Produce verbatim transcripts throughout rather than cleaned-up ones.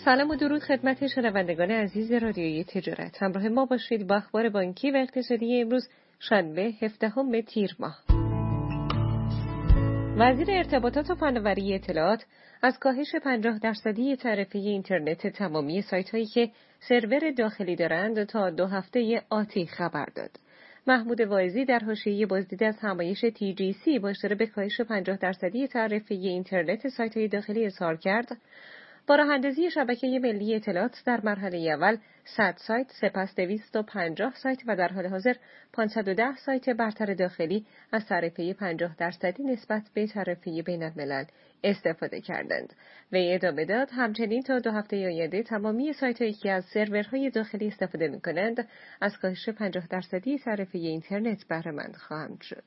سلام و درود خدمت شنوندگان عزیز رادیوی تجارت. همراه ما باشید با اخبار بانکی و اقتصادی امروز شنبه هفدهم تیر ماه. وزیر ارتباطات و فناوری اطلاعات از کاهش پنجاه درصدی تعرفه اینترنت تمامی سایت‌هایی که سرور داخلی دارند تا دو هفته آتی خبر داد. محمود واعظی در حاشیه بازدید از همایش تی جی سی با اشاره به کاهش پنجاه درصدی تعرفه اینترنت سایت‌های داخلی اظهار کرد با راه‌اندازی شبکه ملی اطلاعات در مرحله اول صد سایت، سپس دویست و پنجاه سایت و در حال حاضر پانصد و ده سایت برتر داخلی از تعرفه پنجاه درصدی نسبت به تعرفه بین‌الملل استفاده کردند. وی ادامه داد همچنین تا دو هفته آینده تمامی سایت‌هایی که از سرورهای داخلی استفاده می‌کنند از کاهش پنجاه درصدی تعرفه اینترنت بهره مند خواهند شد.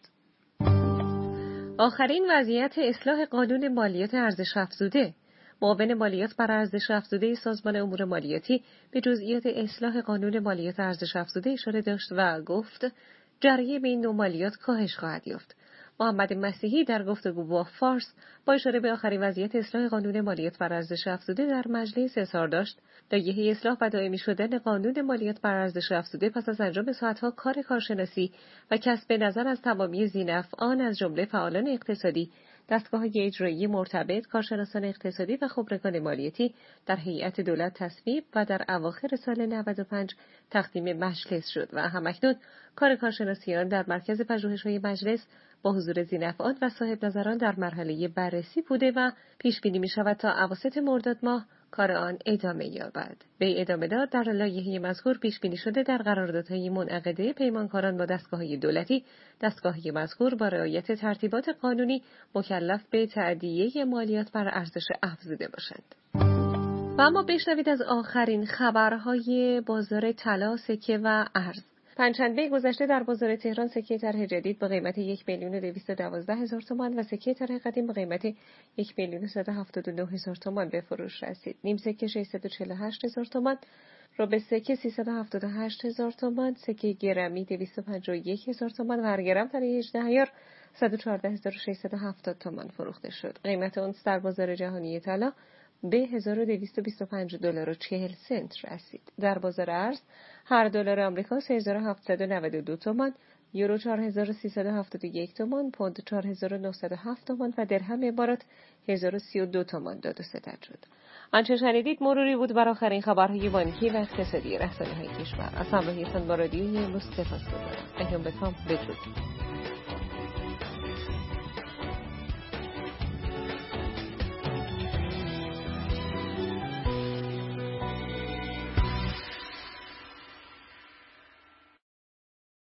آخرین وضعیت اصلاح قانون مالیات ارزش افزوده. معاون مالیات بر ارزش افزوده سازمان امور مالیاتی به جزئیات اصلاح قانون مالیات ارزش افزوده اشاره داشت و گفت جریان این نوع مالیات کاهش خواهد یافت. محمد مسیحی در گفتگو با فارس با اشاره به آخرین وضعیت اصلاح قانون مالیات بر ارزش افزوده در مجلس اظهار داشت لایحه اصلاح و دائمی شدن قانون مالیات بر ارزش افزوده پس از انجام ساعت‌ها کار کارشناسی و کسب نظر از تمامی ذی‌نفعان از جمله فعالان اقتصادی، دستگاه‌های اجرایی مرتبط، کارشناسان اقتصادی و خبرگان مالیاتی در هیئت دولت تصویب و در اواخر سال نود و پنج تقدیم مجلس شد و همکنون کار کارشناسیان در مرکز پژوهش‌های مجلس با حضور ذی‌نفعان و صاحب نظران در مرحله بررسی بوده و پیش بینی می‌شود تا اواسط مرداد ماه کار آن ادامه یابد. به ادامه داد در لایحه مذکور پیش بینی شده در قراردادهای منعقده پیمانکاران با دستگاه‌های دولتی، دستگاه‌های مذکور با رعایت ترتیبات قانونی مکلف به تأدیه مالیات بر ارزش افزوده باشند. و اما بشنوید از آخرین خبرهای بازار طلا، سکه و ارز. پنجشنبه گذشته در بازار تهران سکه طرح جدید با قیمت یک میلیون و دویست و دوازده هزار تومان و سکه طرح قدیم با قیمت یک میلیون و صد و هفتاد و نه هزار تومان به فروش رسید. نیم سکه ششصد و چهل و هشت هزار تومان، ربع سکه سیصد و هفتاد و هشت هزار تومان، سکه گرمی دویست و پنجاه و یک هزار تومان و هر گرم طلای هجده عیار صد و چهارده هزار و ششصد و هفتاد تومان فروخته شد. قیمت اونس در بازار جهانی طلا به هزار و دویست و بیست و پنج دلار و چهل سنت رسید. در بازار ارز هر دلار آمریکا سه هزار و هفتصد و نود و دو تومان، یورو چهار هزار و سیصد و هفتاد و یک تومان، پوند چهار هزار و نهصد و هفت تومان و درهم امارات هزار و سی و دو تومان داد و ستد شد. آنچه شنیدید مروری بود بر آخرین خبرهای بانکی و اقتصادی رسانه‌های کشور. از همراهیتان با رادیوی امروز سپاسگزارم. ایام بکام بدرود.